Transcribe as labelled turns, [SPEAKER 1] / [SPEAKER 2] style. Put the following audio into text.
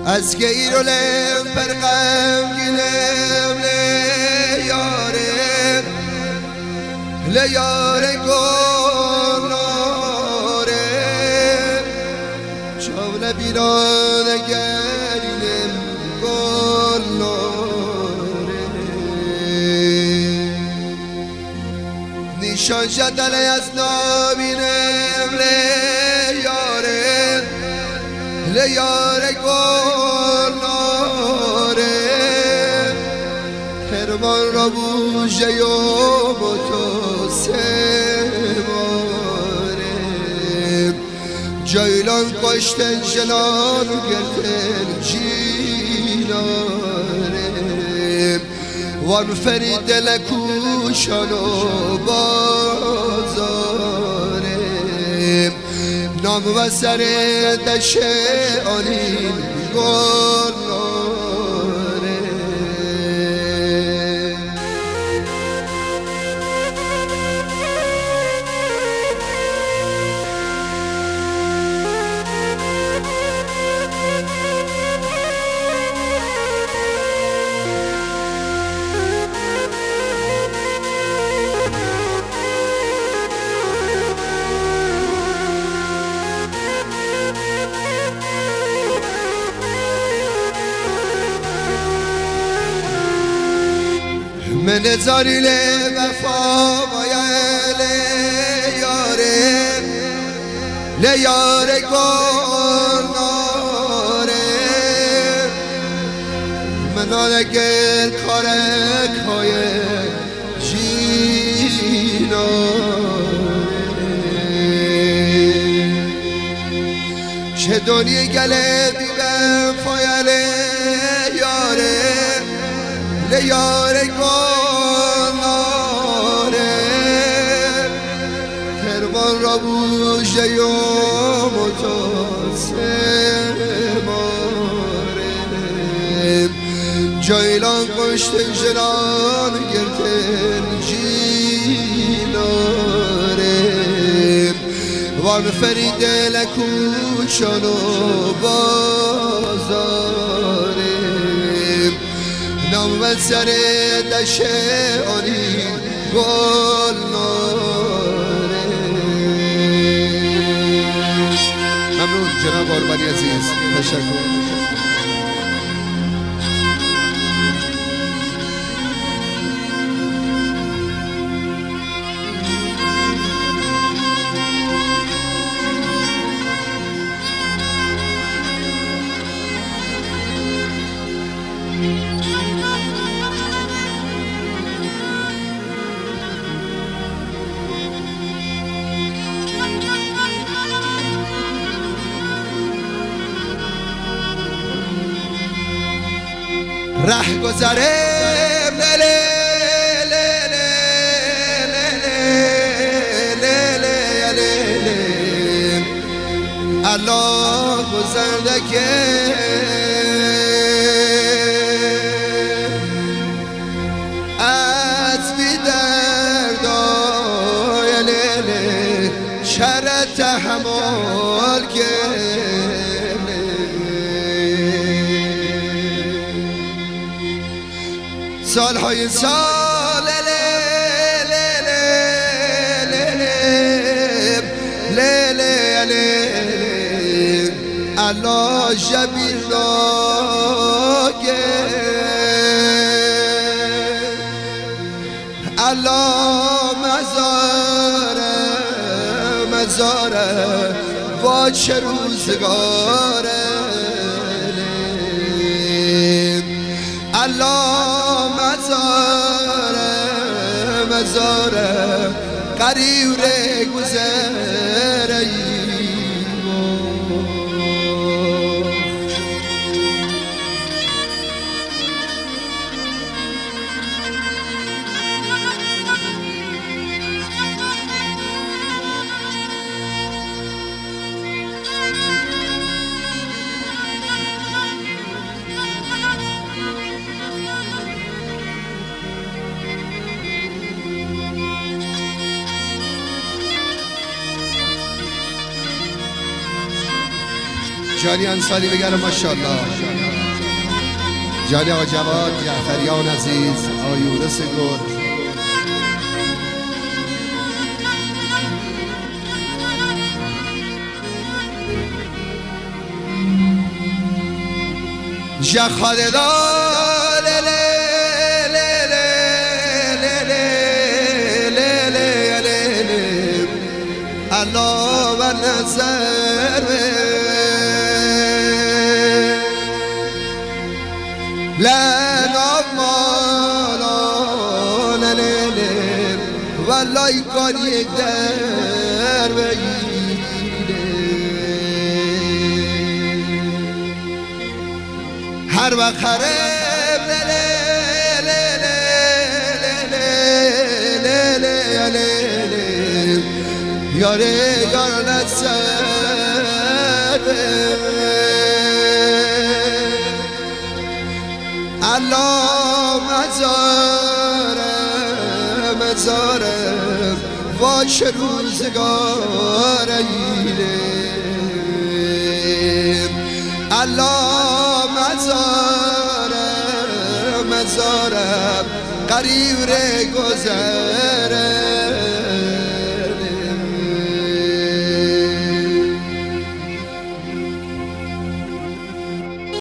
[SPEAKER 1] از که ایرولم پر غمگینم لیاره گلاره چاول بیران گرینم گلاره نیشان جدل از نابینم لیاره گلاره کرمان را بوشه و سماره جایلان کشتن جنان و گرتن جیناره وان فرید لکوشان و بازاره نام و سر دشه آنین گلاره من زاری وفا لیاره گلناره من آنگر کارک های جیناره چه دنیا گله بیبم فایل لیاره گلناره کرمان را بوشه و متاسماره جایلان کشتن جنان گرتن جیناره وان فرید لکوچان و بازاره نام و سر دشه آنی گلناره ممنون جناب آرمانی عزیز، تشکر. ره گذرم الله گذرده که از بی دردای شر تحمل که سالهای سال الله جبیر ناگه الله مزاره با چه روزگاره الله مزاره قریب گذره جانی انصاری بگره ماشاءالله. جانی آقا جواد جعفریان عزیز، آقا یونس گل، جخاد دال الله و نظر لنا مالان والله کار یک در هر وقت خرب یاره یار نسر الله مزارم واش روزگار ایلم الله مزارم قریب ره گذرم